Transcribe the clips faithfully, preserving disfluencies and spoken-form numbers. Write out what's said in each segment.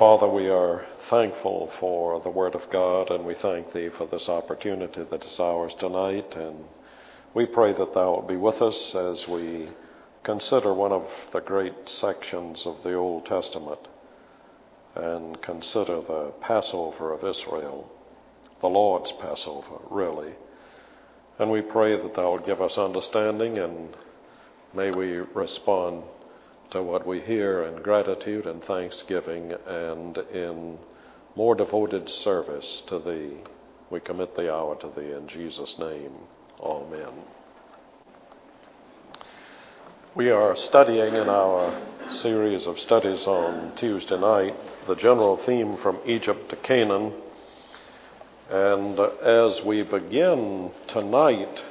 Father, we are thankful for the Word of God, and we thank Thee for this opportunity that is ours tonight. And we pray that Thou wilt be with us as we consider one of the great sections of the Old Testament and consider the Passover of Israel, the Lord's Passover, really. And we pray that Thou wilt give us understanding, and may we respond to what we hear in gratitude and thanksgiving and in more devoted service to Thee. We commit the hour to Thee in Jesus' name. Amen. We are studying in our series of studies on Tuesday night the general theme from Egypt to Canaan. And as we begin tonight,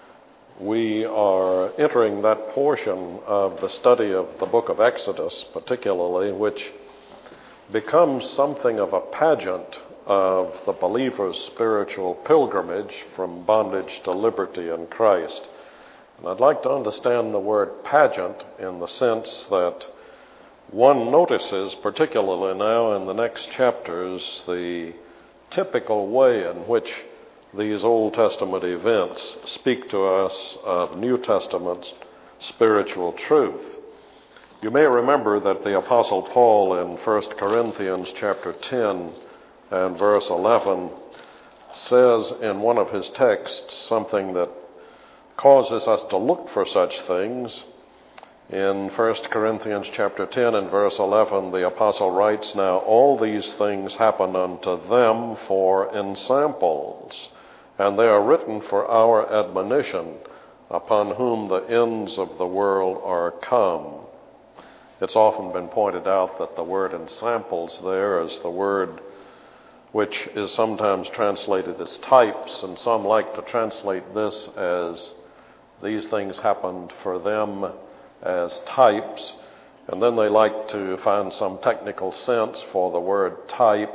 we are entering that portion of the study of the book of Exodus, particularly, which becomes something of a pageant of the believer's spiritual pilgrimage from bondage to liberty in Christ. And I'd like to understand the word pageant in the sense that one notices, particularly now in the next chapters, the typical way in which these Old Testament events speak to us of New Testament spiritual truth. You may remember that the Apostle Paul in First Corinthians chapter ten and verse eleven says in one of his texts something that causes us to look for such things. In First Corinthians chapter ten and verse eleven, the apostle writes, "Now all these things happen unto them for ensamples, and they are written for our admonition, upon whom the ends of the world are come." It's often been pointed out that the word ensamples there is the word which is sometimes translated as types, and some like to translate this as these things happened for them as types, and then they like to find some technical sense for the word type.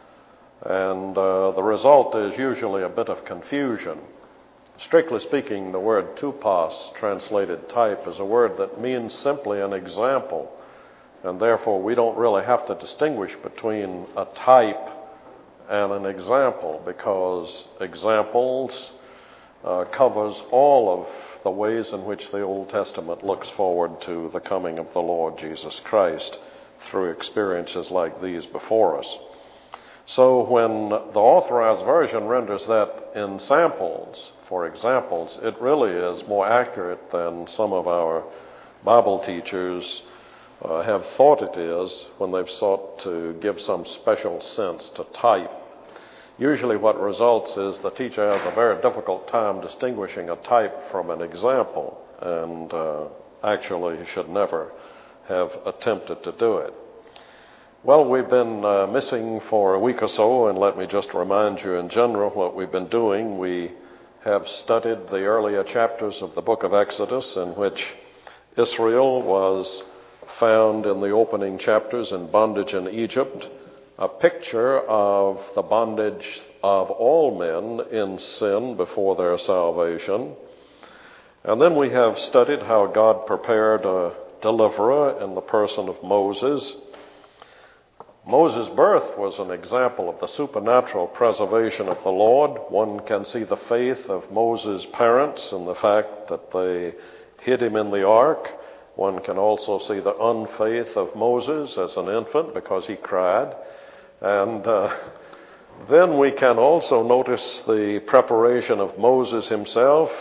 And uh, the result is usually a bit of confusion. Strictly speaking, the word tupos, translated type, is a word that means simply an example. And therefore, we don't really have to distinguish between a type and an example, because examples uh, covers all of the ways in which the Old Testament looks forward to the coming of the Lord Jesus Christ through experiences like these before us. So when the Authorized Version renders that in samples, for examples, it really is more accurate than some of our Bible teachers uh, have thought it is when they've sought to give some special sense to type. Usually what results is the teacher has a very difficult time distinguishing a type from an example, and uh, actually he should never have attempted to do it. Well, we've been uh, missing for a week or so, and let me just remind you in general what we've been doing. We have studied the earlier chapters of the book of Exodus, in which Israel was found in the opening chapters in bondage in Egypt, a picture of the bondage of all men in sin before their salvation. And then we have studied how God prepared a deliverer in the person of Moses. Moses' birth was an example of the supernatural preservation of the Lord. One can see the faith of Moses' parents in the fact that they hid him in the ark. One can also see the unfaith of Moses as an infant because he cried. And uh, then we can also notice the preparation of Moses himself.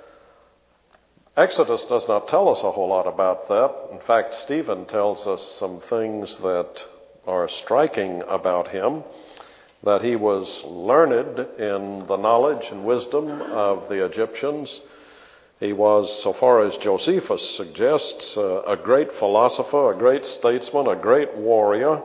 Exodus does not tell us a whole lot about that. In fact, Stephen tells us some things that are striking about him, that he was learned in the knowledge and wisdom of the Egyptians. He was, so far as Josephus suggests, uh, a great philosopher, a great statesman, a great warrior.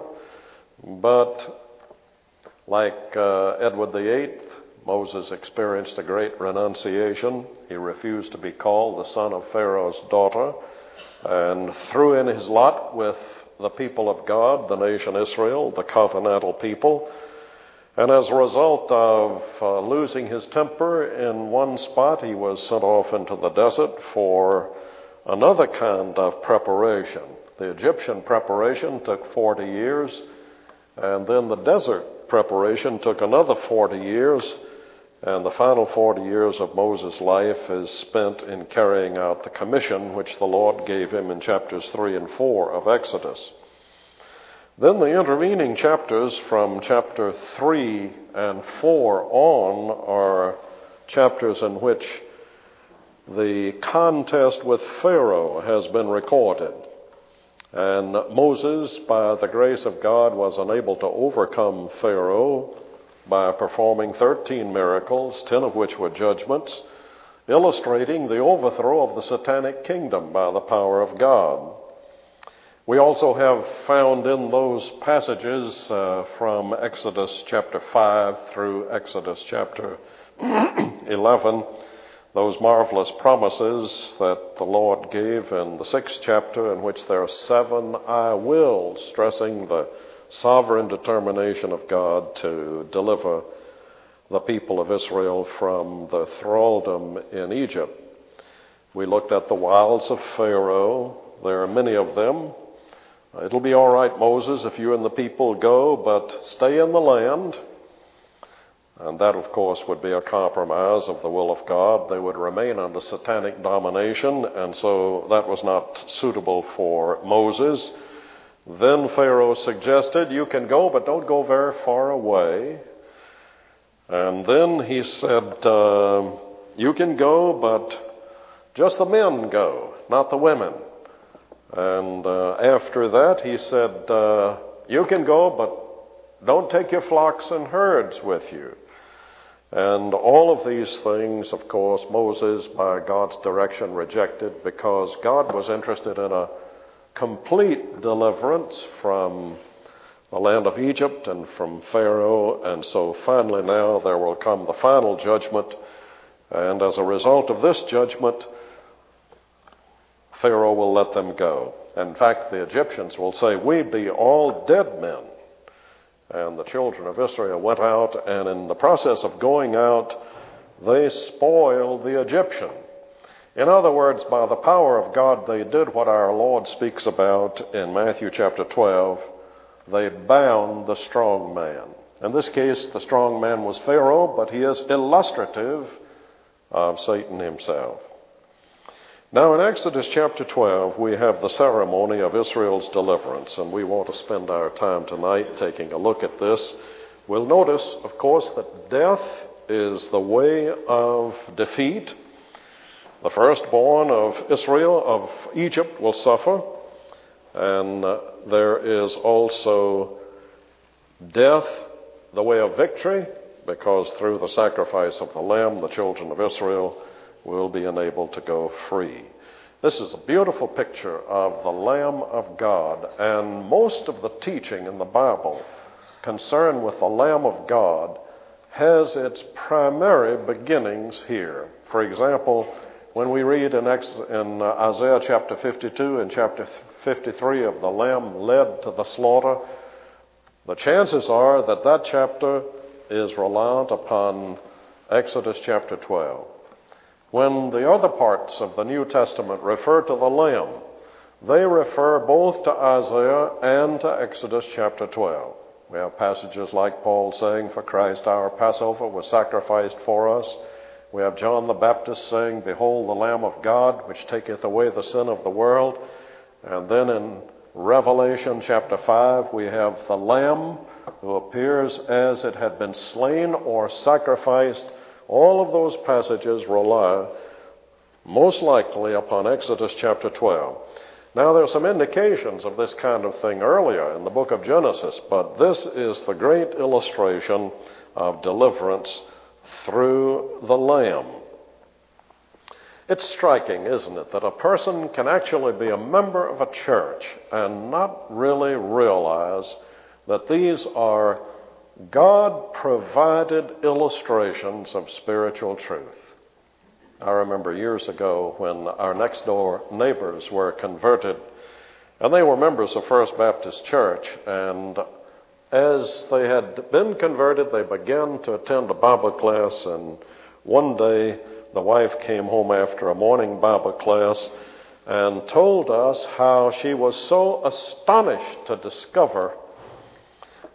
But like uh, Edward the Eighth, Moses experienced a great renunciation. He refused to be called the son of Pharaoh's daughter, and threw in his lot with the people of God, the nation Israel, the covenantal people. And as a result of uh, losing his temper in one spot, he was sent off into the desert for another kind of preparation. The Egyptian preparation took forty years. And then the desert preparation took another forty years, and the final forty years of Moses' life is spent in carrying out the commission which the Lord gave him in chapters three and four of Exodus. Then the intervening chapters from chapter three and four on are chapters in which the contest with Pharaoh has been recorded. And Moses, by the grace of God, was unable to overcome Pharaoh by performing thirteen miracles, ten of which were judgments, illustrating the overthrow of the satanic kingdom by the power of God. We also have found in those passages uh, from Exodus chapter five through Exodus chapter eleven, those marvelous promises that the Lord gave in the sixth chapter, in which there are seven I wills, stressing the sovereign determination of God to deliver the people of Israel from the thraldom in Egypt. We looked at the wiles of Pharaoh. There are many of them. It'll be all right, Moses, if you and the people go, but stay in the land. And that, of course, would be a compromise of the will of God. They would remain under satanic domination, and so that was not suitable for Moses. Then Pharaoh suggested, you can go, but don't go very far away. And then he said, uh, you can go, but just the men go, not the women. And uh, after that, he said, uh, you can go, but don't take your flocks and herds with you. And all of these things, of course, Moses, by God's direction, rejected because God was interested in a complete deliverance from the land of Egypt and from Pharaoh. And so finally now there will come the final judgment. And as a result of this judgment, Pharaoh will let them go. In fact, the Egyptians will say, we be all dead men. And the children of Israel went out, and in the process of going out, they spoiled the Egyptian. In other words, by the power of God, they did what our Lord speaks about in Matthew chapter twelve. They bound the strong man. In this case, the strong man was Pharaoh, but he is illustrative of Satan himself. Now in Exodus chapter twelve, we have the ceremony of Israel's deliverance, and we want to spend our time tonight taking a look at this. We'll notice, of course, that death is the way of defeat. The firstborn of Israel, of Egypt, will suffer, and uh, there is also death, the way of victory, because through the sacrifice of the Lamb, the children of Israel will be enabled to go free. This is a beautiful picture of the Lamb of God, and most of the teaching in the Bible concerned with the Lamb of God has its primary beginnings here. For example, when we read in, Ex- in uh, Isaiah chapter fifty-two and chapter fifty-three of the Lamb led to the slaughter, the chances are that that chapter is reliant upon Exodus chapter twelve. When the other parts of the New Testament refer to the Lamb, they refer both to Isaiah and to Exodus chapter twelve. We have passages like Paul saying, for Christ our Passover was sacrificed for us. We have John the Baptist saying, behold the Lamb of God, which taketh away the sin of the world. And then in Revelation chapter five, we have the Lamb who appears as it had been slain or sacrificed. All of those passages rely most likely upon Exodus chapter twelve. Now, there are some indications of this kind of thing earlier in the book of Genesis, but this is the great illustration of deliverance through the Lamb. It's striking, isn't it, that a person can actually be a member of a church and not really realize that these are God-provided illustrations of spiritual truth. I remember years ago when our next-door neighbors were converted, and they were members of First Baptist Church, and as they had been converted, they began to attend a Bible class, and one day the wife came home after a morning Bible class and told us how she was so astonished to discover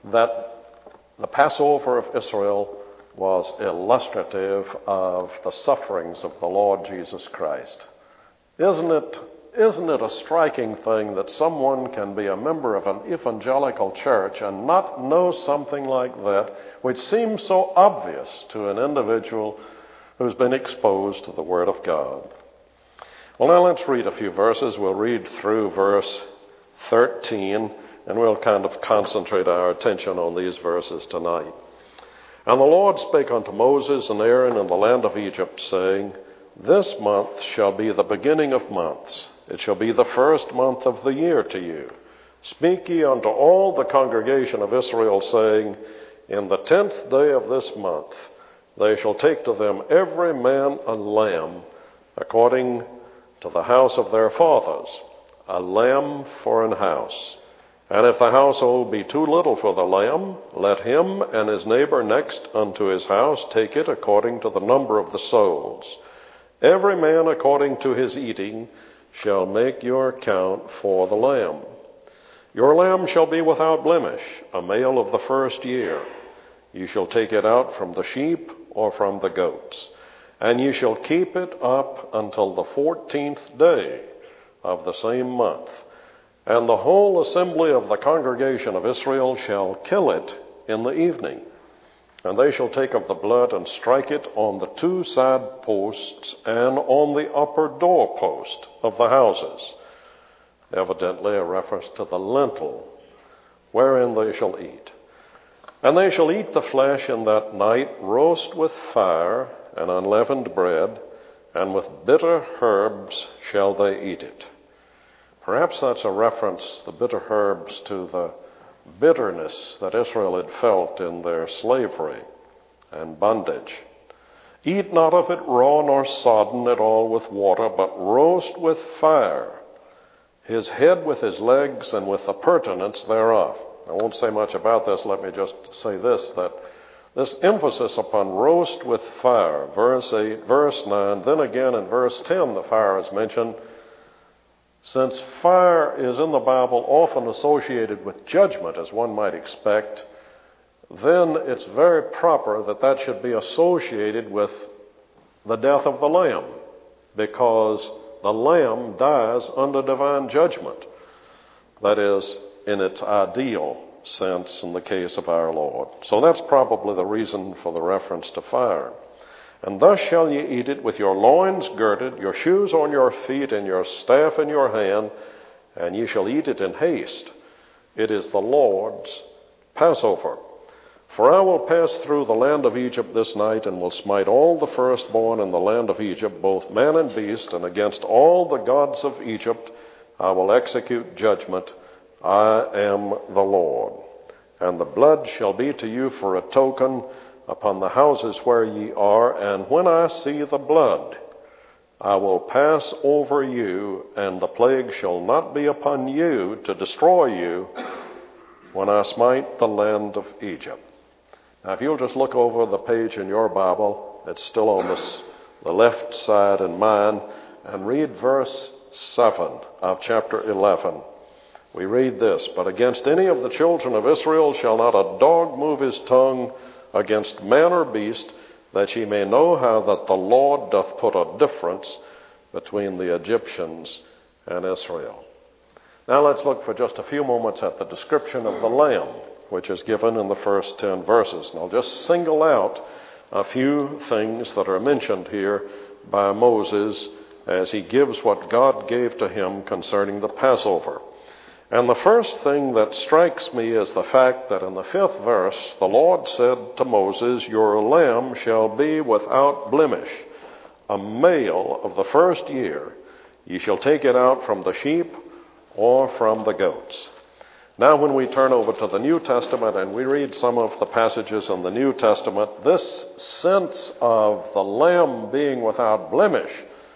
that the Passover of Israel was illustrative of the sufferings of the Lord Jesus Christ. Isn't it, isn't it a striking thing that someone can be a member of an evangelical church and not know something like that, which seems so obvious to an individual who's been exposed to the Word of God? Well, now let's read a few verses. We'll read through verse thirteen, and we'll kind of concentrate our attention on these verses tonight. And the Lord spake unto Moses and Aaron in the land of Egypt, saying, This month shall be the beginning of months. It shall be the first month of the year to you. Speak ye unto all the congregation of Israel, saying, In the tenth day of this month they shall take to them every man a lamb, according to the house of their fathers, a lamb for an house. And if the household be too little for the lamb, let him and his neighbor next unto his house take it according to the number of the souls. Every man according to his eating shall make your count for the lamb. Your lamb shall be without blemish, a male of the first year. You shall take it out from the sheep or from the goats, and you shall keep it up until the fourteenth day of the same month. And the whole assembly of the congregation of Israel shall kill it in the evening. And they shall take of the blood and strike it on the two side posts and on the upper doorpost of the houses. Evidently a reference to the lintel wherein they shall eat. And they shall eat the flesh in that night, roast with fire and unleavened bread, and with bitter herbs shall they eat it. Perhaps that's a reference, the bitter herbs, to the bitterness that Israel had felt in their slavery and bondage. Eat not of it raw nor sodden at all with water, but roast with fire, his head with his legs and with the purtenance thereof. I won't say much about this. Let me just say this, that this emphasis upon roast with fire, verse eight, verse nine, then again in verse ten the fire is mentioned. Since fire is in the Bible often associated with judgment, as one might expect, then it's very proper that that should be associated with the death of the lamb, because the lamb dies under divine judgment. That is, in its ideal sense in the case of our Lord. So that's probably the reason for the reference to fire. And thus shall ye eat it with your loins girded, your shoes on your feet, and your staff in your hand, and ye shall eat it in haste. It is the Lord's Passover. For I will pass through the land of Egypt this night, and will smite all the firstborn in the land of Egypt, both man and beast, and against all the gods of Egypt I will execute judgment. I am the Lord. And the blood shall be to you for a token upon the houses where ye are, and when I see the blood, I will pass over you, and the plague shall not be upon you to destroy you when I smite the land of Egypt. Now, if you'll just look over the page in your Bible, it's still on this, the left side in mine, and read verse seven of chapter eleven. We read this, But against any of the children of Israel shall not a dog move his tongue against man or beast, that ye may know how that the Lord doth put a difference between the Egyptians and Israel. Now let's look for just a few moments at the description of the lamb, which is given in the first ten verses. And I'll just single out a few things that are mentioned here by Moses as he gives what God gave to him concerning the Passover. And the first thing that strikes me is the fact that in the fifth verse, the Lord said to Moses, Your lamb shall be without blemish, a male of the first year. Ye shall take it out from the sheep or from the goats. Now when we turn over to the New Testament and we read some of the passages in the New Testament, this sense of the lamb being without blemish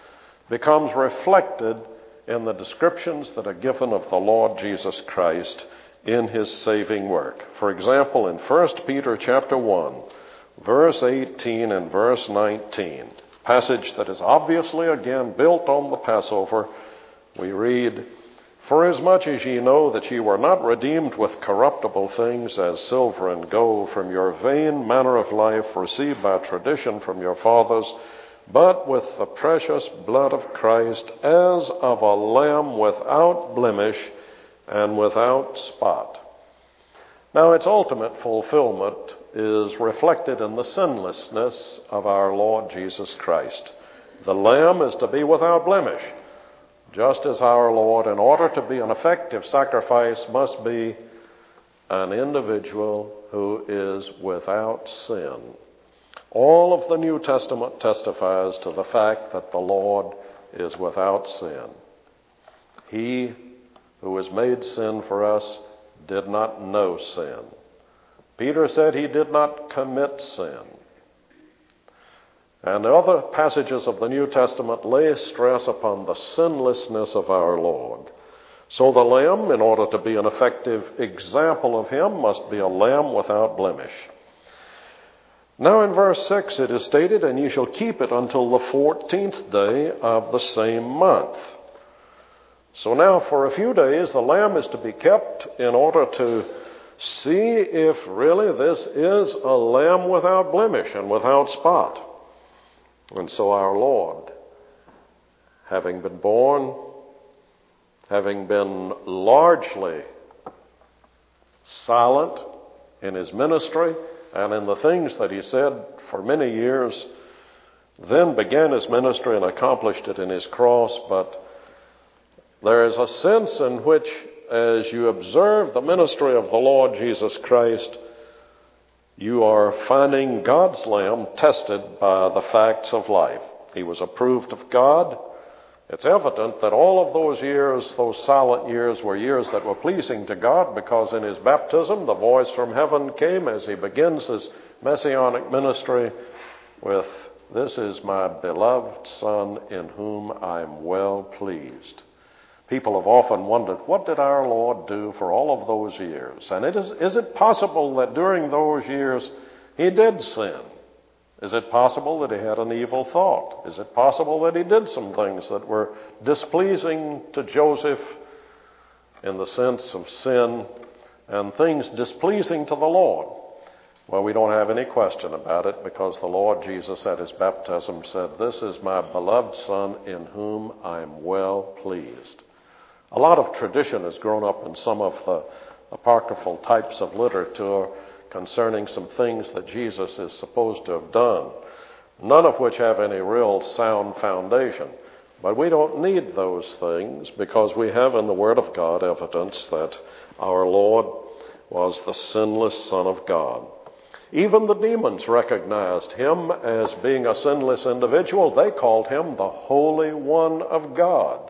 becomes reflected in the descriptions that are given of the Lord Jesus Christ in his saving work. For example, in First Peter chapter one, verse eighteen and verse nineteen, passage that is obviously again built on the Passover, we read, Forasmuch as ye know that ye were not redeemed with corruptible things as silver and gold from your vain manner of life received by tradition from your fathers, but with the precious blood of Christ, as of a lamb without blemish and without spot. Now, its ultimate fulfillment is reflected in the sinlessness of our Lord Jesus Christ. The lamb is to be without blemish, just as our Lord, in order to be an effective sacrifice, must be an individual who is without sin. All of the New Testament testifies to the fact that the Lord is without sin. He who was made sin for us did not know sin. Peter said he did not commit sin. And the other passages of the New Testament lay stress upon the sinlessness of our Lord. So the lamb, in order to be an effective example of him, must be a lamb without blemish. Now in verse six it is stated, and ye shall keep it until the fourteenth day of the same month. So now for a few days the lamb is to be kept in order to see if really this is a lamb without blemish and without spot. And so our Lord, having been born, having been largely silent in his ministry and in the things that he said for many years, then began his ministry and accomplished it in his cross. But there is a sense in which, as you observe the ministry of the Lord Jesus Christ, you are finding God's Lamb tested by the facts of life. He was approved of God. It's evident that all of those years, those silent years, were years that were pleasing to God, because in his baptism, the voice from heaven came as he begins his messianic ministry with, "This is my beloved Son, in whom I am well pleased." People have often wondered, what did our Lord do for all of those years? And it is, is it possible that during those years he did sin? Is it possible that he had an evil thought? Is it possible that he did some things that were displeasing to Joseph in the sense of sin, and things displeasing to the Lord? Well, we don't have any question about it, because the Lord Jesus at his baptism said, "This is my beloved Son, in whom I am well pleased." A lot of tradition has grown up in some of the apocryphal types of literature concerning some things that Jesus is supposed to have done, none of which have any real sound foundation. But we don't need those things, because we have in the Word of God evidence that our Lord was the sinless Son of God. Even the demons recognized him as being a sinless individual. They called him the Holy One of God.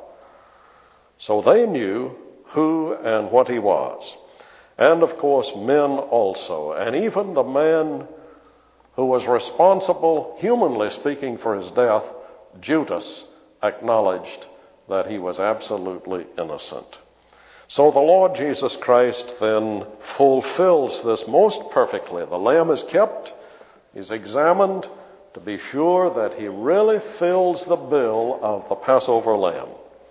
So they knew who and what he was. And of course, men also. And even the man who was responsible, humanly speaking, for his death, Judas, acknowledged that he was absolutely innocent. So the Lord Jesus Christ then fulfills this most perfectly. The lamb is kept, he's examined to be sure that he really fills the bill of the Passover lamb.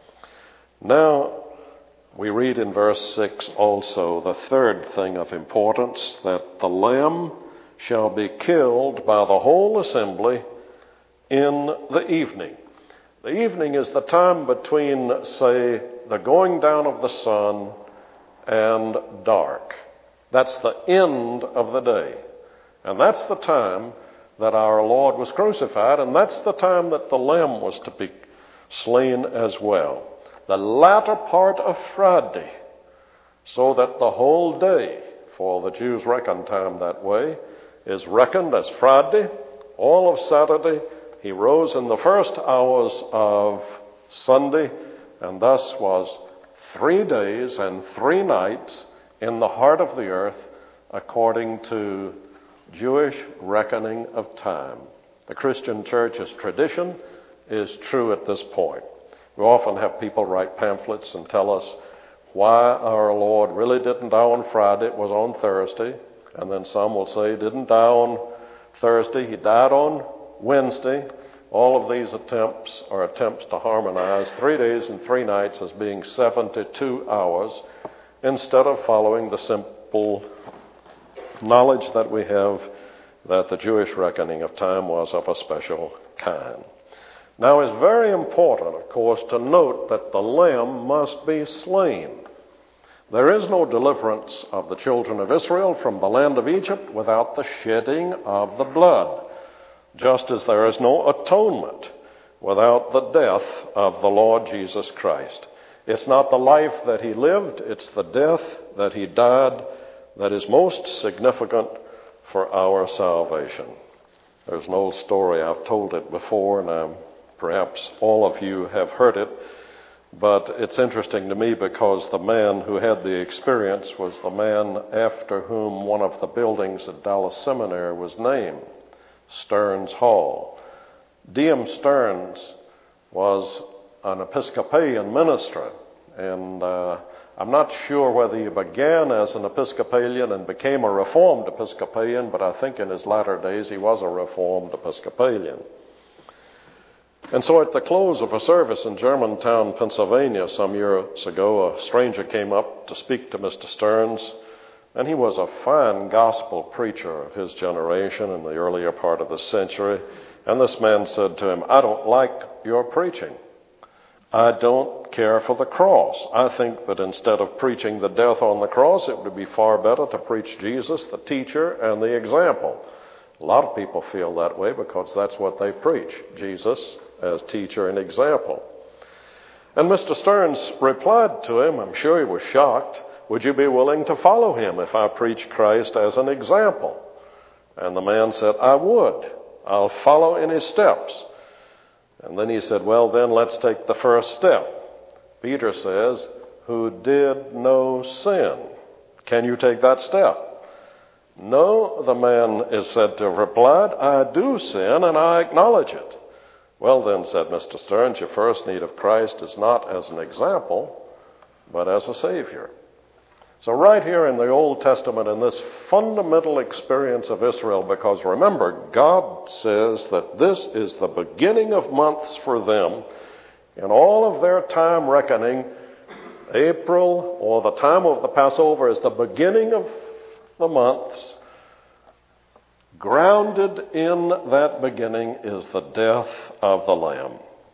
Now, we read in verse six also the third thing of importance, that the lamb shall be killed by the whole assembly in the evening. The evening is the time between, say, the going down of the sun and dark. That's the end of the day. And that's the time that our Lord was crucified, and that's the time that the lamb was to be slain as well. The latter part of Friday, so that the whole day, for the Jews reckon time that way, is reckoned as Friday. All of Saturday, he rose in the first hours of Sunday, and thus was three days and three nights in the heart of the earth, according to Jewish reckoning of time. The Christian church's tradition is true at this point. We often have people write pamphlets and tell us why our Lord really didn't die on Friday, it was on Thursday. And then some will say he didn't die on Thursday, he died on Wednesday. All of these attempts are attempts to harmonize three days and three nights as being seventy-two hours instead of following the simple knowledge that we have that the Jewish reckoning of time was of a special kind. Now, it's very important, of course, to note that the lamb must be slain. There is no deliverance of the children of Israel from the land of Egypt without the shedding of the blood, just as there is no atonement without the death of the Lord Jesus Christ. It's not the life that he lived, it's the death that he died that is most significant for our salvation. There's an old story, I've told it before, and um, perhaps all of you have heard it, but it's interesting to me because the man who had the experience was the man after whom one of the buildings at Dallas Seminary was named, Stearns Hall. D M Stearns was an Episcopalian minister, and uh, I'm not sure whether he began as an Episcopalian and became a Reformed Episcopalian, but I think in his latter days he was a Reformed Episcopalian. And so at the close of a service in Germantown, Pennsylvania, some years ago, a stranger came up to speak to Mister Stearns, and he was a fine gospel preacher of his generation in the earlier part of the century. And this man said to him, "I don't like your preaching. I don't care for the cross. I think that instead of preaching the death on the cross, it would be far better to preach Jesus, the teacher, and the example." A lot of people feel that way because that's what they preach, Jesus as teacher and example. And Mister Stearns replied to him, I'm sure he was shocked, "Would you be willing to follow him if I preach Christ as an example?" And the man said, "I would. I'll follow in his steps." And then he said, "Well, then let's take the first step." Peter says, "Who did no sin." Can you take that step? "No," the man is said to have replied, "I do sin and I acknowledge it." "Well then," said Mister Stearns, "your first need of Christ is not as an example, but as a Savior." So right here in the Old Testament, in this fundamental experience of Israel, because remember, God says that this is the beginning of months for them. In all of their time reckoning, April, or the time of the Passover, is the beginning of the months. Grounded in that beginning is the death of the Lamb.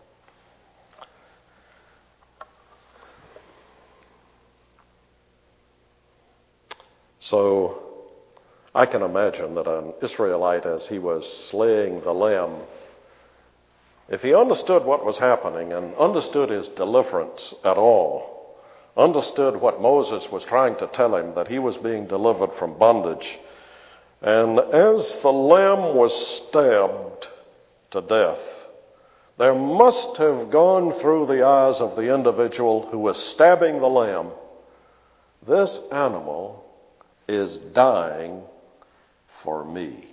So I can imagine that an Israelite, as he was slaying the lamb, if he understood what was happening and understood his deliverance at all, understood what Moses was trying to tell him, that he was being delivered from bondage, and as the lamb was stabbed to death, there must have gone through the eyes of the individual who was stabbing the lamb, this animal is dying for me.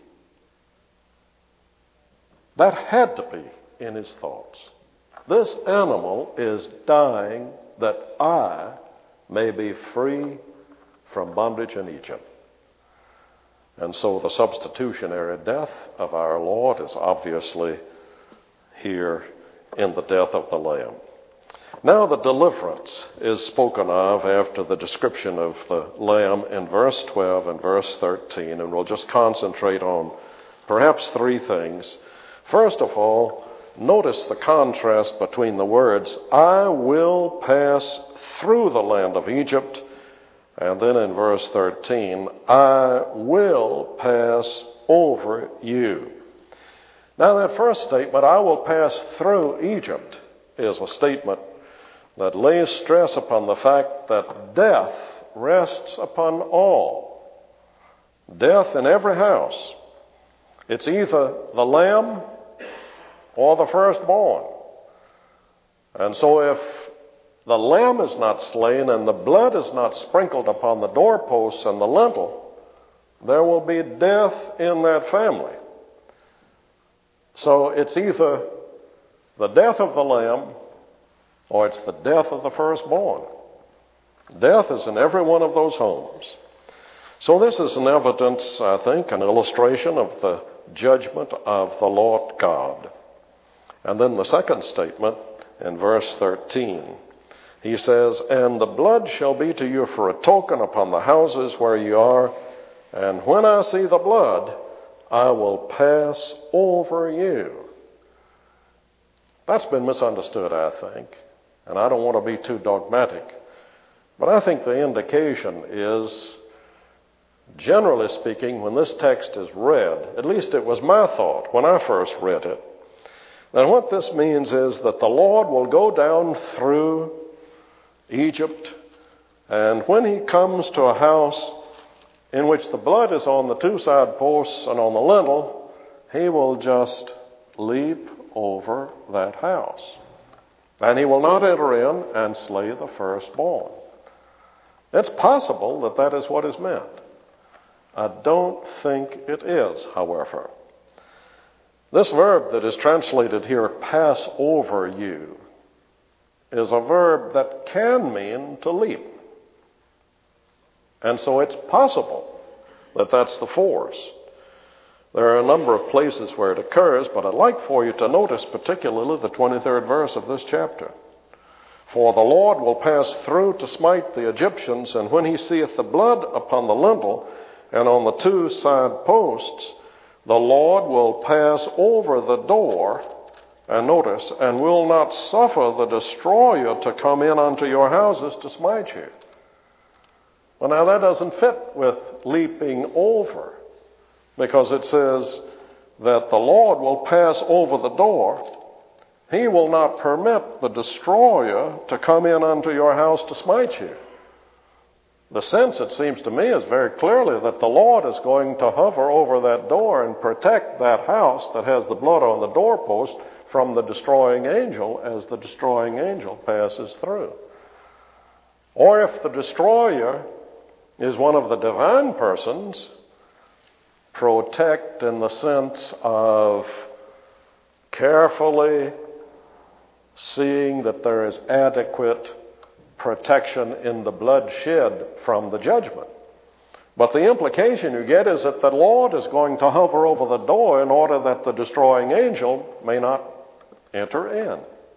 That had to be in his thoughts. This animal is dying that I may be free from bondage in Egypt. And so the substitutionary death of our Lord is obviously here in the death of the Lamb. Now the deliverance is spoken of after the description of the Lamb in verse twelve and verse thirteen, and we'll just concentrate on perhaps three things. First of all, notice the contrast between the words, "I will pass through the land of Egypt," and then in verse thirteen, "I will pass over you." Now that first statement, "I will pass through Egypt," is a statement that lays stress upon the fact that death rests upon all. Death in every house. It's either the lamb or the firstborn. And so if the lamb is not slain and the blood is not sprinkled upon the doorposts and the lintel, there will be death in that family. So it's either the death of the lamb or it's the death of the firstborn. Death is in every one of those homes. So this is an evidence, I think, an illustration of the judgment of the Lord God. And then the second statement in verse thirteen. He says, and the blood shall be to you for a token upon the houses where you are, and when I see the blood, I will pass over you. That's been misunderstood, I think, and I don't want to be too dogmatic, but I think the indication is, generally speaking, when this text is read, at least it was my thought when I first read it, that what this means is that the Lord will go down through Egypt, and when he comes to a house in which the blood is on the two side posts and on the lintel, he will just leap over that house. And he will not enter in and slay the firstborn. It's possible that that is what is meant. I don't think it is, however. This verb that is translated here, pass over you, is a verb that can mean to leap. And so it's possible that that's the force. There are a number of places where it occurs, but I'd like for you to notice particularly the twenty-third verse of this chapter. For the Lord will pass through to smite the Egyptians, and when he seeth the blood upon the lintel and on the two side posts, the Lord will pass over the door, and notice, and will not suffer the destroyer to come in unto your houses to smite you. Well, now that doesn't fit with leaping over, because it says that the Lord will pass over the door. He will not permit the destroyer to come in unto your house to smite you. The sense, it seems to me, is very clearly that the Lord is going to hover over that door and protect that house that has the blood on the doorpost from the destroying angel as the destroying angel passes through. Or if the destroyer is one of the divine persons, protect in the sense of carefully seeing that there is adequate protection in the blood shed from the judgment. But the implication you get is that the Lord is going to hover over the door in order that the destroying angel may not enter in.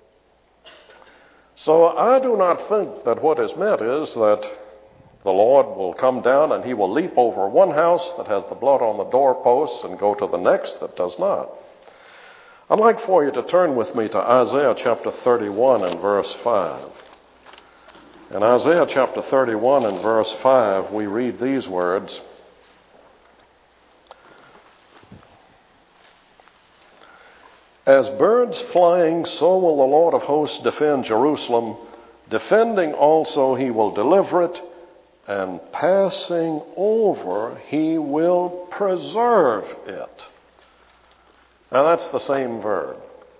So I do not think that what is meant is that the Lord will come down and he will leap over one house that has the blood on the doorposts and go to the next that does not. I'd like for you to turn with me to Isaiah chapter thirty-one and verse five. In Isaiah chapter thirty-one and verse five, we read these words. As birds flying, so will the Lord of hosts defend Jerusalem. Defending also, he will deliver it, and passing over, he will preserve it. Now that's the same verb.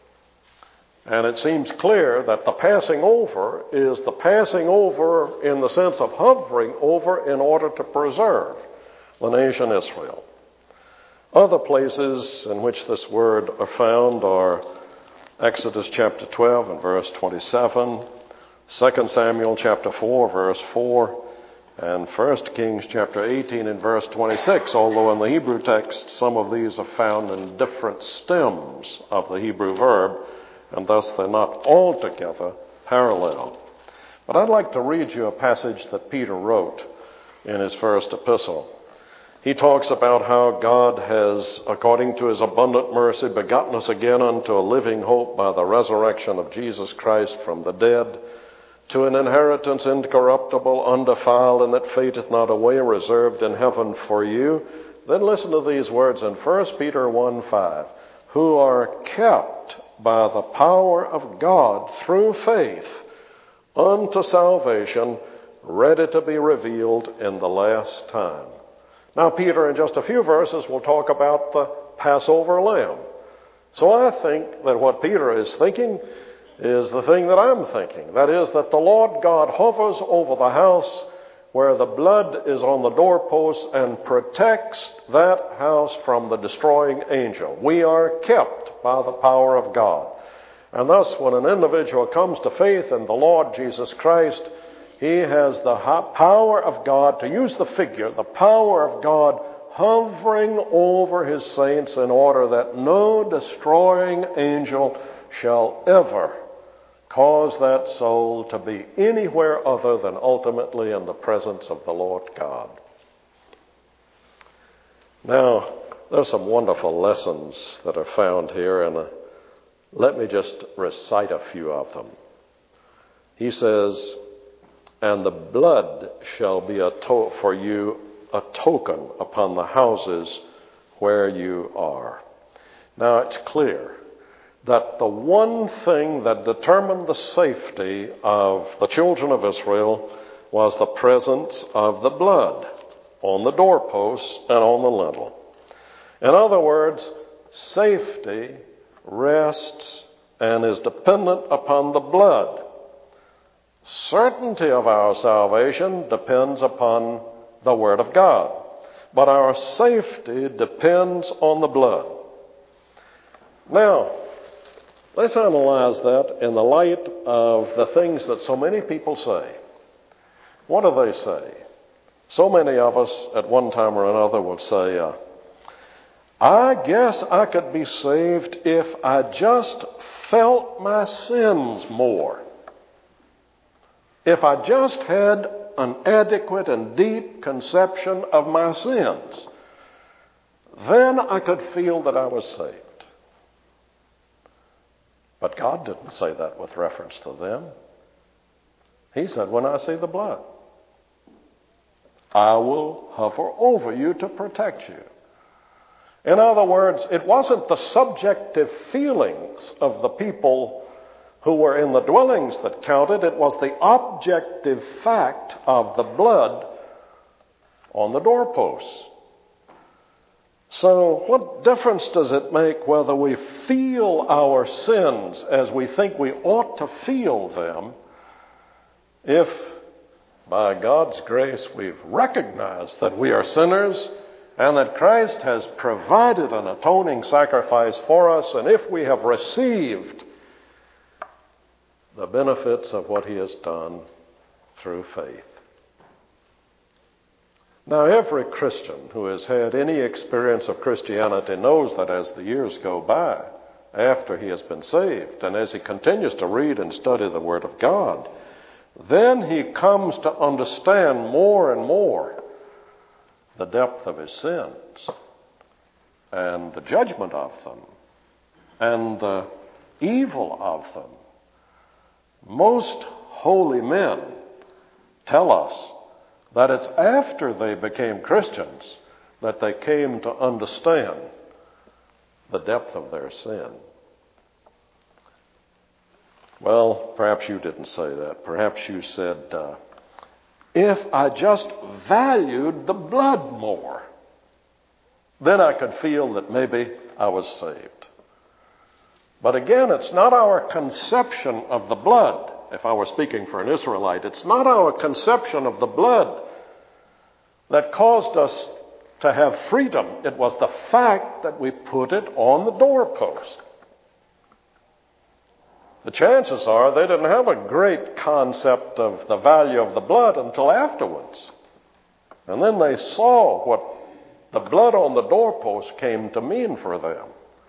And it seems clear that the passing over is the passing over in the sense of hovering over in order to preserve the nation Israel. Other places in which this word are found are Exodus chapter twelve and verse twenty-seven, Second Samuel chapter four, verse four, and First Kings chapter eighteen and verse twenty-six, although in the Hebrew text some of these are found in different stems of the Hebrew verb, and thus they're not altogether parallel. But I'd like to read you a passage that Peter wrote in his first epistle. He talks about how God has, according to his abundant mercy, begotten us again unto a living hope by the resurrection of Jesus Christ from the dead, to an inheritance incorruptible, undefiled, and that fadeth not away, reserved in heaven for you. Then listen to these words in First Peter one five, who are kept by the power of God through faith unto salvation, ready to be revealed in the last time. Now, Peter, in just a few verses, will talk about the Passover lamb. So I think that what Peter is thinking is the thing that I'm thinking. That is, that the Lord God hovers over the house where the blood is on the doorposts and protects that house from the destroying angel. We are kept by the power of God. And thus, when an individual comes to faith in the Lord Jesus Christ, he has the power of God, to use the figure, the power of God hovering over his saints in order that no destroying angel shall ever cause that soul to be anywhere other than ultimately in the presence of the Lord God. Now, there's some wonderful lessons that are found here, and uh, let me just recite a few of them. He says, and the blood shall be a to- for you a token upon the houses where you are. Now, it's clear that the one thing that determined the safety of the children of Israel was the presence of the blood on the doorposts and on the lintel. In other words, safety rests and is dependent upon the blood. Certainty of our salvation depends upon the Word of God, but our safety depends on the blood. Now, let's analyze that in the light of the things that so many people say. What do they say? So many of us at one time or another would say, uh, I guess I could be saved if I just felt my sins more. If I just had an adequate and deep conception of my sins, then I could feel that I was saved. But God didn't say that with reference to them. He said, when I see the blood, I will hover over you to protect you. In other words, it wasn't the subjective feelings of the people who were in the dwellings that counted. It was the objective fact of the blood on the doorposts. So what difference does it make whether we feel our sins as we think we ought to feel them if, by God's grace, we've recognized that we are sinners and that Christ has provided an atoning sacrifice for us, and if we have received the benefits of what he has done through faith. Now, every Christian who has had any experience of Christianity knows that as the years go by, after he has been saved, and as he continues to read and study the Word of God, then he comes to understand more and more the depth of his sins and the judgment of them and the evil of them. Most holy men tell us that it's after they became Christians that they came to understand the depth of their sin. Well, perhaps you didn't say that. Perhaps you said, uh, if I just valued the blood more, then I could feel that maybe I was saved. But again, it's not our conception of the blood. If I were speaking for an Israelite, it's not our conception of the blood that caused us to have freedom. It was the fact that we put it on the doorpost. The chances are they didn't have a great concept of the value of the blood until afterwards. And then they saw what the blood on the doorpost came to mean for them.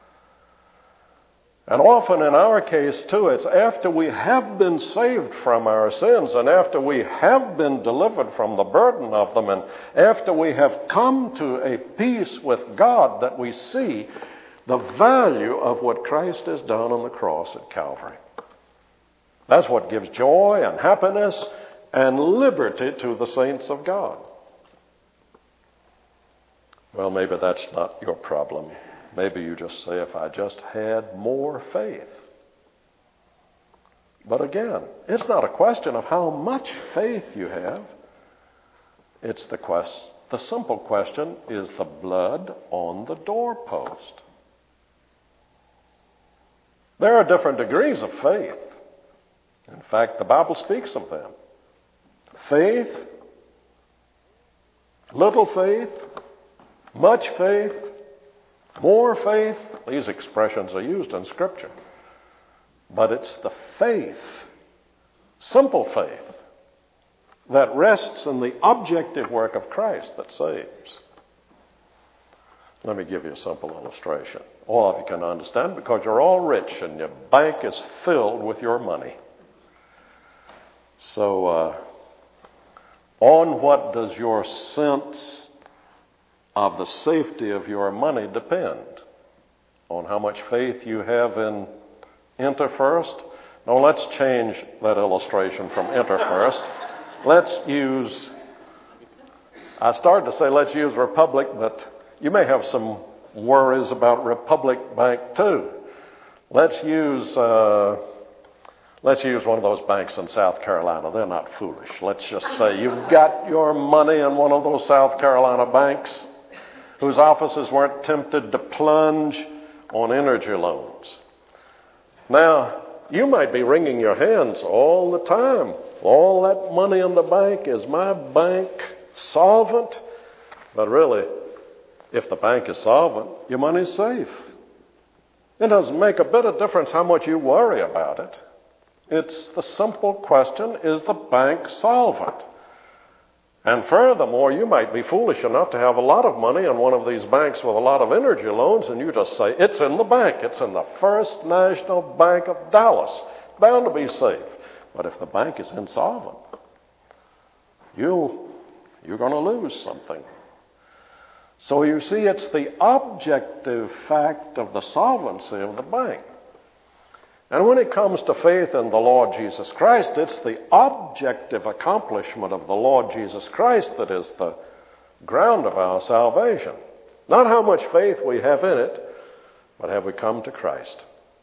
And often in our case, too, it's after we have been saved from our sins and after we have been delivered from the burden of them and after we have come to a peace with God that we see the value of what Christ has done on the cross at Calvary. That's what gives joy and happiness and liberty to the saints of God. Well, maybe that's not your problem. Maybe you just say, if I just had more faith. But again, it's not a question of how much faith you have. It's the quest- the simple question, is the blood on the doorpost? There are different degrees of faith. In fact, the Bible speaks of them. Faith, little faith, much faith, more faith. These expressions are used in Scripture. But it's the faith, simple faith, that rests in the objective work of Christ that saves. Let me give you a simple illustration. All of you can understand because you're all rich and your bank is filled with your money. So, uh, on what does your sense of the safety of your money depend? On how much faith you have in InterFirst? No, let's change that illustration from InterFirst. Let's use, I started to say let's use Republic, but you may have some worries about Republic Bank too. Let's use uh, let's use one of those banks in South Carolina. They're not foolish. Let's just say you've got your money in one of those South Carolina banks whose offices weren't tempted to plunge on energy loans. Now, you might be wringing your hands all the time. All that money in the bank, is my bank solvent? But really, if the bank is solvent, your money's safe. It doesn't make a bit of difference how much you worry about it. It's the simple question, is the bank solvent? And furthermore, you might be foolish enough to have a lot of money in one of these banks with a lot of energy loans, and you just say, it's in the bank. It's in the First National Bank of Dallas. Bound to be safe. But if the bank is insolvent, you, you're going to lose something. So you see, it's the objective fact of the solvency of the bank. And when it comes to faith in the Lord Jesus Christ, it's the objective accomplishment of the Lord Jesus Christ that is the ground of our salvation. Not how much faith we have in it, but have we come to Christ.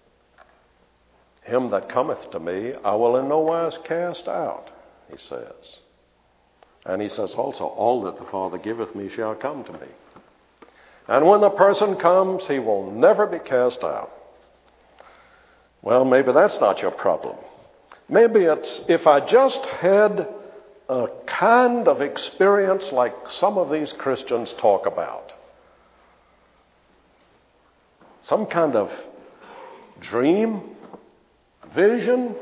Him that cometh to me, I will in no wise cast out, he says. And he says also, all that the Father giveth me shall come to me. And when the person comes, he will never be cast out. Well, maybe that's not your problem. Maybe it's if I just had a kind of experience like some of these Christians talk about. Some kind of dream, vision,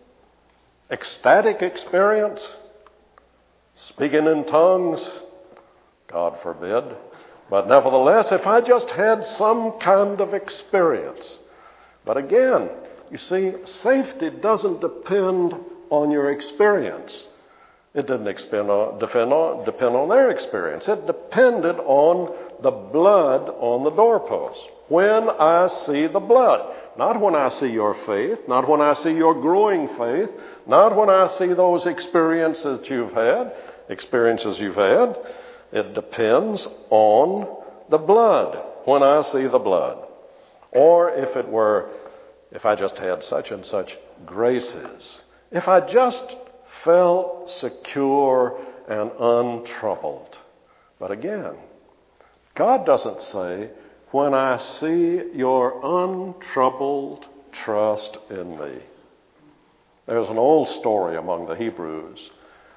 ecstatic experience, speaking in tongues, God forbid. But nevertheless, if I just had some kind of experience. But again, you see, safety doesn't depend on your experience. It didn't depend on, depend on, depend on their experience. It depended on the blood on the doorpost. When I see the blood. Not when I see your faith. Not when I see your growing faith. Not when I see those experiences you've had. Experiences you've had. It depends on the blood. When I see the blood. Or if it were... If I just had such and such graces, if I just felt secure and untroubled. But again, God doesn't say, when I see your untroubled trust in me. There's an old story among the Hebrews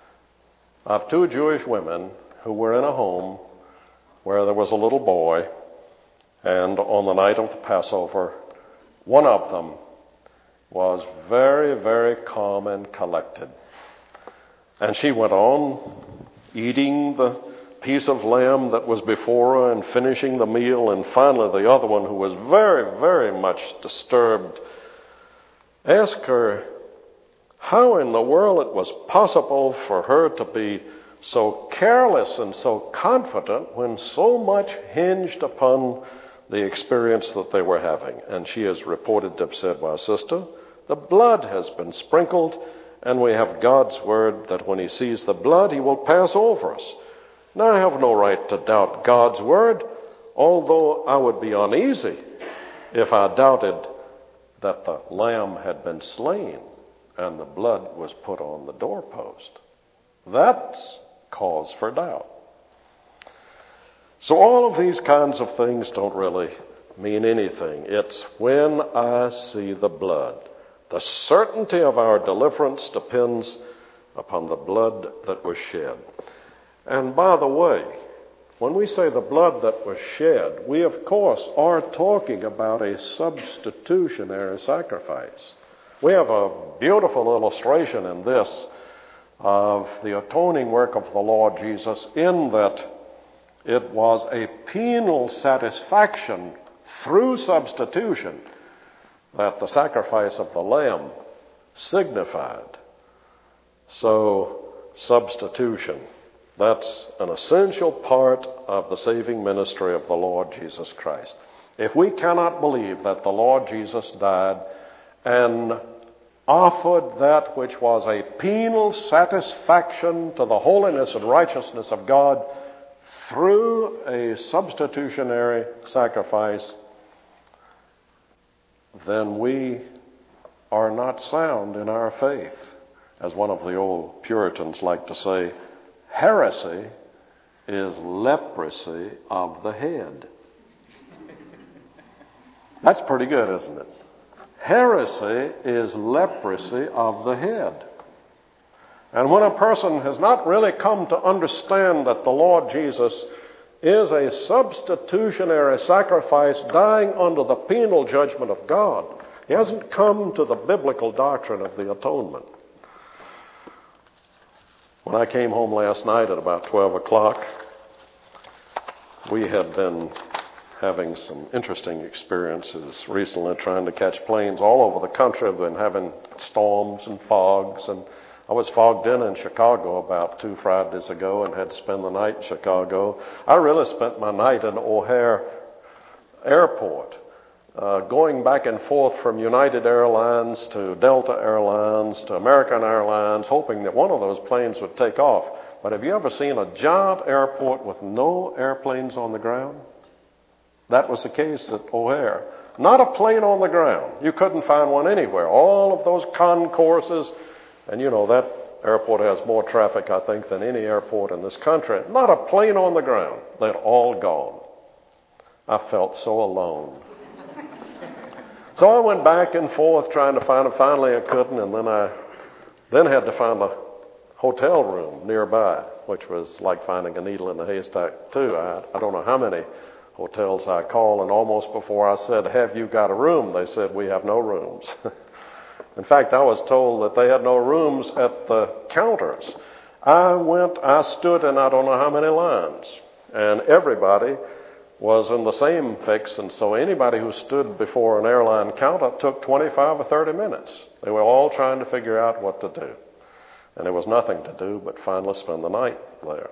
of two Jewish women who were in a home where there was a little boy, and on the night of the Passover, one of them was very, very calm and collected. And she went on eating the piece of lamb that was before her and finishing the meal. And finally, the other one, who was very, very much disturbed, asked her how in the world it was possible for her to be so careless and so confident when so much hinged upon the experience that they were having. And she is reported to have said, well, sister, the blood has been sprinkled, and we have God's word that when he sees the blood, he will pass over us. Now, I have no right to doubt God's word, although I would be uneasy if I doubted that the lamb had been slain and the blood was put on the doorpost. That's cause for doubt. So all of these kinds of things don't really mean anything. It's when I see the blood. The certainty of our deliverance depends upon the blood that was shed. And by the way, when we say the blood that was shed, we of course are talking about a substitutionary sacrifice. We have a beautiful illustration in this of the atoning work of the Lord Jesus, in that It was a penal satisfaction through substitution that the sacrifice of the lamb signified. So, substitution, that's an essential part of the saving ministry of the Lord Jesus Christ. If we cannot believe that the Lord Jesus died and offered that which was a penal satisfaction to the holiness and righteousness of God through a substitutionary sacrifice, then we are not sound in our faith. As one of the old Puritans like to say, heresy is leprosy of the head. That's pretty good, isn't it? Heresy is leprosy of the head. And when a person has not really come to understand that the Lord Jesus is a substitutionary sacrifice dying under the penal judgment of God, he hasn't come to the biblical doctrine of the atonement. When I came home last night at about twelve o'clock, we had been having some interesting experiences recently trying to catch planes all over the country. We've been having storms and fogs, and I was fogged in in Chicago about two Fridays ago and had to spend the night in Chicago. I really spent my night in O'Hare Airport, uh, going back and forth from United Airlines to Delta Airlines to American Airlines, hoping that one of those planes would take off. But have you ever seen a giant airport with no airplanes on the ground? That was the case at O'Hare. Not a plane on the ground. You couldn't find one anywhere. All of those concourses, and you know, that airport has more traffic, I think, than any airport in this country. Not a plane on the ground. They'd all gone. I felt so alone. So I went back and forth trying to find it. Finally I couldn't, and then I then had to find a hotel room nearby, which was like finding a needle in a haystack too. I, I don't know how many hotels I called, and almost before I said, "Have you got a room?" they said, "We have no rooms." In fact, I was told that they had no rooms at the counters. I went, I stood in I don't know how many lines, and everybody was in the same fix, and so anybody who stood before an airline counter took twenty-five or thirty minutes. They were all trying to figure out what to do. And there was nothing to do but finally spend the night there.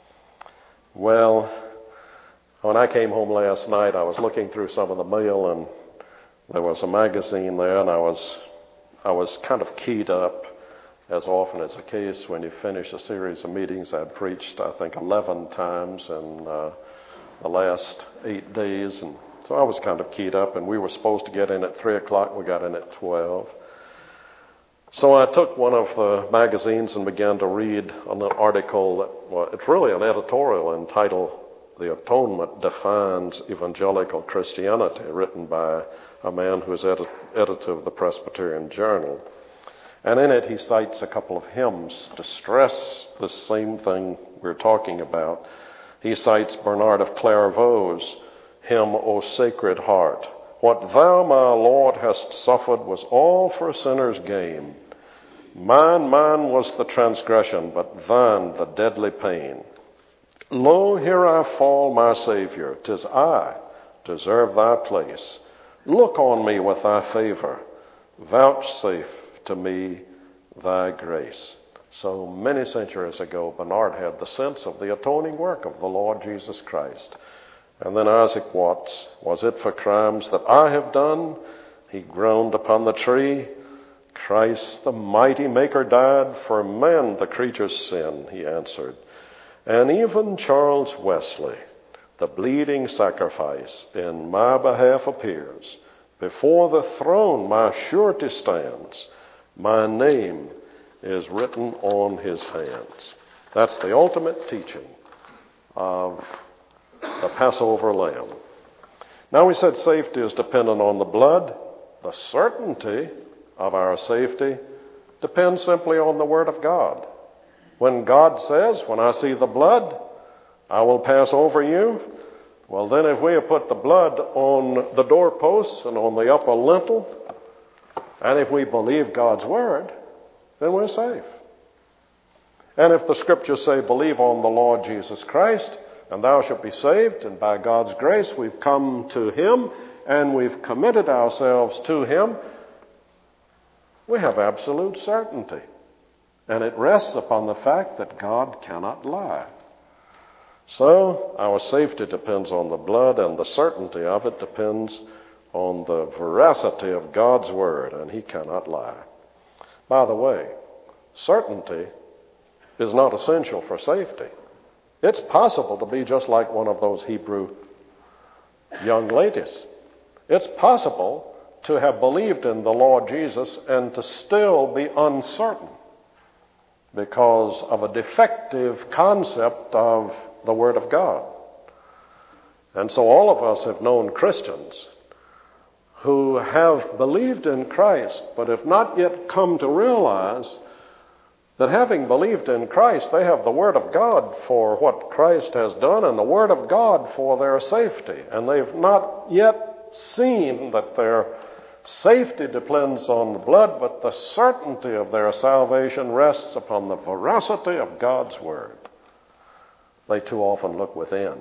Well, when I came home last night, I was looking through some of the mail, and there was a magazine there, and I was I was kind of keyed up, as often is the case when you finish a series of meetings. I'd preached, I think, eleven times in uh, the last eight days, and so I was kind of keyed up, and we were supposed to get in at three o'clock. We got in at twelve. So I took one of the magazines and began to read an article that, well, it's really an editorial entitled "The Atonement Defines Evangelical Christianity," written by a man who is edit- editor of the Presbyterian Journal. And in it he cites a couple of hymns to stress the same thing we're talking about. He cites Bernard of Clairvaux's hymn, "O Sacred Heart, what thou, my Lord, hast suffered was all for sinners' gain. Mine, mine was the transgression, but thine the deadly pain. Lo, here I fall, my Savior, 'tis I deserve thy place. Look on me with thy favor, vouchsafe to me thy grace." So many centuries ago, Bernard had the sense of the atoning work of the Lord Jesus Christ. And then Isaac Watts, "Was it for crimes that I have done?" He groaned upon the tree. "Christ, the mighty Maker, died for man, the creature's sin," he answered. And even Charles Wesley, "The bleeding sacrifice in my behalf appears. Before the throne my surety stands. My name is written on his hands." That's the ultimate teaching of the Passover lamb. Now, we said safety is dependent on the blood. The certainty of our safety depends simply on the Word of God. When God says, "When I see the blood, I will pass over you," well, then if we have put the blood on the doorposts and on the upper lintel, and if we believe God's Word, then we're safe. And if the Scriptures say, "Believe on the Lord Jesus Christ, and thou shalt be saved. And by God's grace, we've come to him and we've committed ourselves to him. We have absolute certainty. And it rests upon the fact that God cannot lie. So our safety depends on the blood, and the certainty of it depends on the veracity of God's word, and he cannot lie. By the way, certainty is not essential for safety. It's possible to be just like one of those Hebrew young ladies. It's possible to have believed in the Lord Jesus and to still be uncertain because of a defective concept of the Word of God. And so all of us have known Christians who have believed in Christ, but have not yet come to realize that having believed in Christ, they have the Word of God for what Christ has done and the Word of God for their safety. And they've not yet seen that their safety depends on the blood, but the certainty of their salvation rests upon the veracity of God's Word. They too often look within.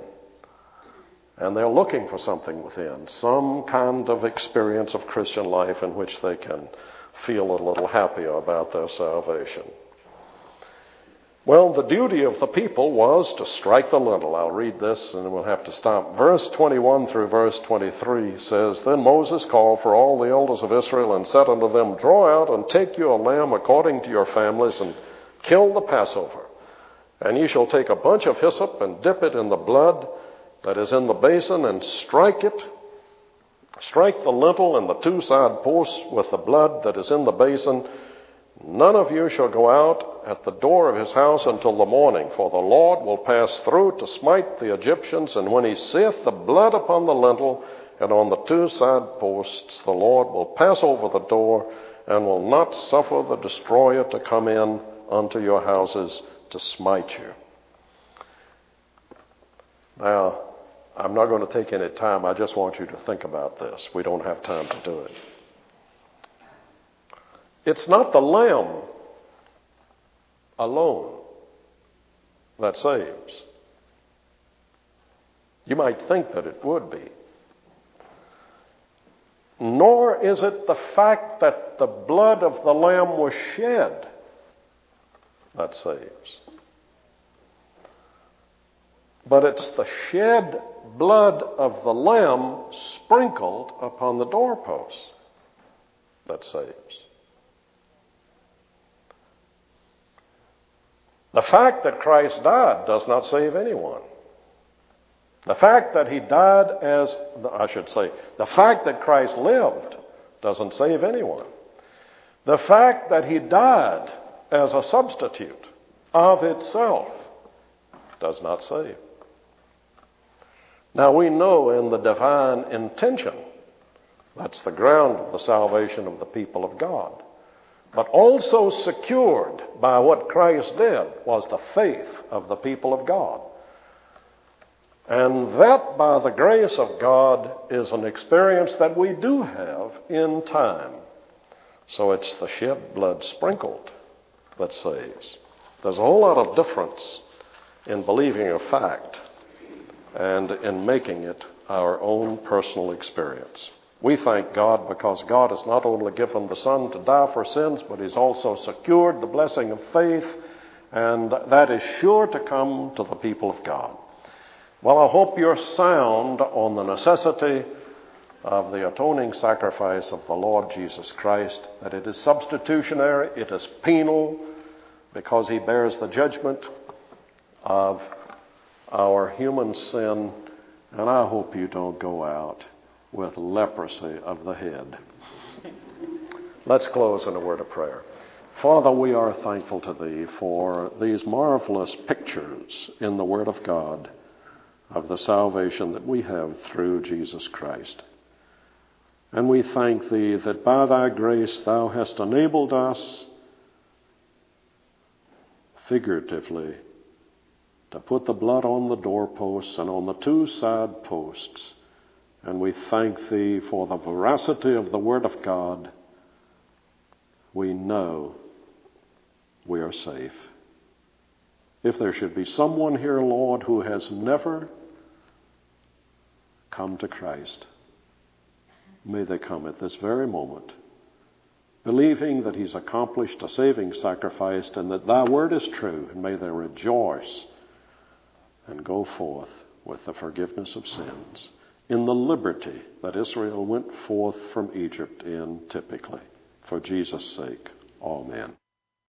And they're looking for something within, some kind of experience of Christian life in which they can feel a little happier about their salvation. Well, the duty of the people was to strike the lintel. I'll read this and we'll have to stop. Verse twenty-one through verse twenty-three says, Then Moses called for all the elders of Israel and said unto them, Draw out and take you a lamb according to your families and kill the Passover. And ye shall take a bunch of hyssop and dip it in the blood that is in the basin and strike it. Strike the lintel and the two side posts with the blood that is in the basin. None of you shall go out at the door of his house until the morning, for the Lord will pass through to smite the Egyptians. And when he seeth the blood upon the lintel and on the two side posts, the Lord will pass over the door and will not suffer the destroyer to come in unto your houses to smite you. Now, I'm not going to take any time. I just want you to think about this. We don't have time to do it. It's not the lamb alone that saves. You might think that it would be. Nor is it the fact that the blood of the lamb was shed that saves. But it's the shed blood of the lamb sprinkled upon the doorposts that saves. The fact that Christ died does not save anyone. The fact that he died as, I should say, the fact that Christ lived doesn't save anyone. The fact that he died as a substitute of itself does not save. Now we know in the divine intention, that's the ground of the salvation of the people of God. But also secured by what Christ did was the faith of the people of God. And that, by the grace of God, is an experience that we do have in time. So it's the shed blood sprinkled that saves. There's a whole lot of difference in believing a fact and in making it our own personal experience. We thank God because God has not only given the Son to die for sins, but he's also secured the blessing of faith, and that is sure to come to the people of God. Well, I hope you're sound on the necessity of the atoning sacrifice of the Lord Jesus Christ, that it is substitutionary, it is penal, because he bears the judgment of our human sin, and I hope you don't go out with leprosy of the head. Let's close in a word of prayer. Father, we are thankful to thee for these marvelous pictures in the Word of God of the salvation that we have through Jesus Christ. And we thank thee that by thy grace thou hast enabled us figuratively to put the blood on the doorposts and on the two side posts. And we thank thee for the veracity of the Word of God. We know we are safe. If there should be someone here, Lord, who has never come to Christ, may they come at this very moment, believing that he's accomplished a saving sacrifice and that thy word is true, and may they rejoice and go forth with the forgiveness of sins in the liberty that Israel went forth from Egypt in typically. For Jesus' sake, amen.